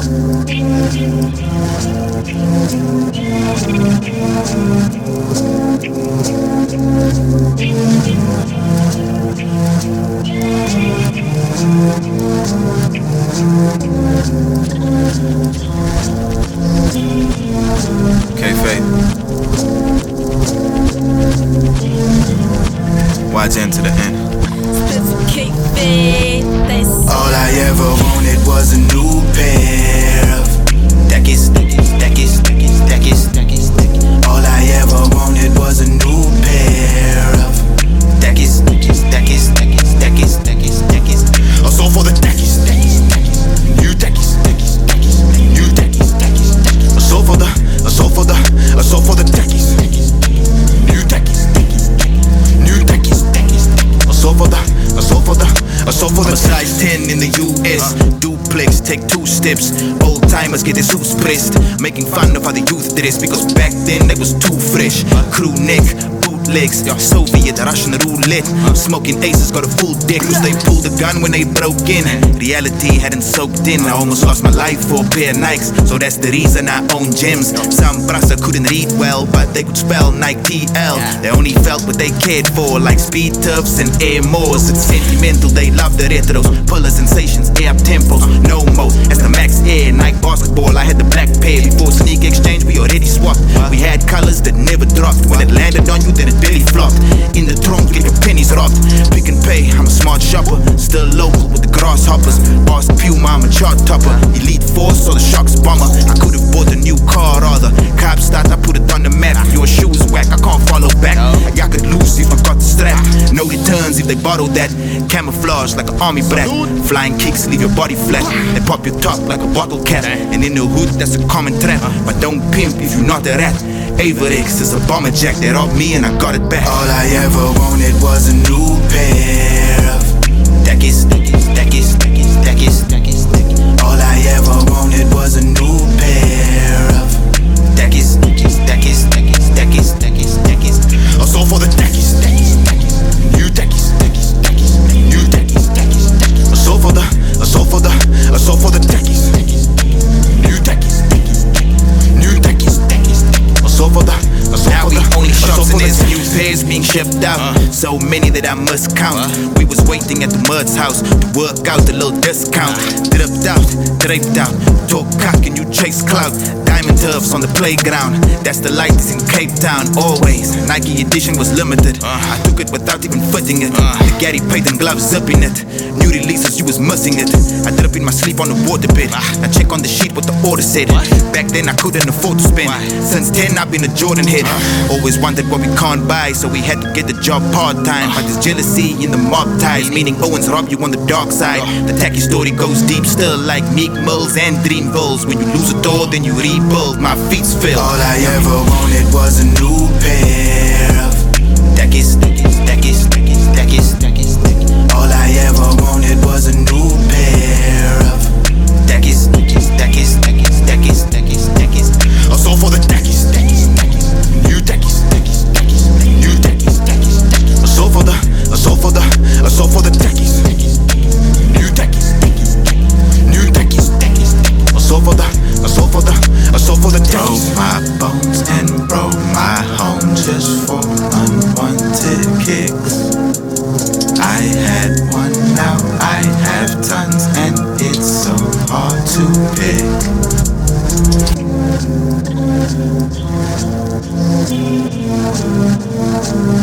YGN to the end. All I ever wanted was a new pair of Dickies. All I ever wanted was a new pair of Dickies. I saw for the Dickies. New Dickies. I saw for the Dickies. New Dickies. I saw for the size 10 in the US. Duplex, take 2 steps. Old timers get their suits pressed, making fun of how the youth dress, because back then they was too fresh. Crew neck, bootlegs, Soviet Russian roulette. Smoking aces, got a full deck, cause they pulled the gun when they broke in. Reality hadn't soaked in. I almost lost my life for a pair of Nikes, so that's the reason I own gems. Some brassa couldn't read well, but they could spell Nike TL. They only felt what they cared for, like speed tufts and air moors. It's sentimental, they love the retros, puller sensations, air up tempos. No more, as the Max Air, Nike basketball, I had the black pair. Before sneak exchange, we already swapped. We had colors that never dropped. When it landed on you, then it barely flopped. In the trunk, get your pennies robbed. Pick and pay, I'm a smart shopper. Still local with the grasshoppers. Boss Puma, I'm a chart topper. Elite Force or the Sharks bomber. I could've bought a new car or the cop start, I put it on the map. Your shoes whack, I can't follow back. Y'all could lose if I got the strap. No returns if they bottle that. Camouflage like an army brat. Flying kicks leave your body flat. They pop your top like a bottle cap. And in the hood that's a common trap. But don't pimp if you're not a rat. Averex is a bomber jack. They robbed me and I got it back. All I ever wanted was a new pair of Dickies. All I ever wanted was a new pair of Dickies. I saw for the Dickies. New Dickies. I saw for the Dickies. New Dickies. I saw for the now we only shops and there's new pairs being shipped out. So many that I must count. We was waiting at the Mud's house to work out the little discount. Dripped out, draped out, talk cock and you chase clout. Diamond turfs on the playground. That's the light is in Cape Town always. Nike edition was limited. I took it without even footing it. The Gary Payton gloves zipping it. New releases, you was missing it. I drip in my sleep on the waterbed. I check on the sheet what the order said. Back then I couldn't afford to spend. Since 10 I've been a Jordan head. Always wanted what we can't buy, so we had to get the job part-time. But there's jealousy in the mob ties, meaning Owens rob you on the dark side. The tacky story goes deep still, like Meek Mills and Dreamvilles. When you lose a door, then you rebuild. My feet's filled. All I ever wanted was a new pair of Dickies. All I ever wanted was a new pair of Dickies. I saw for the Dickies. New Dickies. I saw for the Dickies. New Dickies. I saw for the Dickies. Broke my bones and broke my home just for unwanted kicks. I had one, now I have tons, and it's so hard to pick.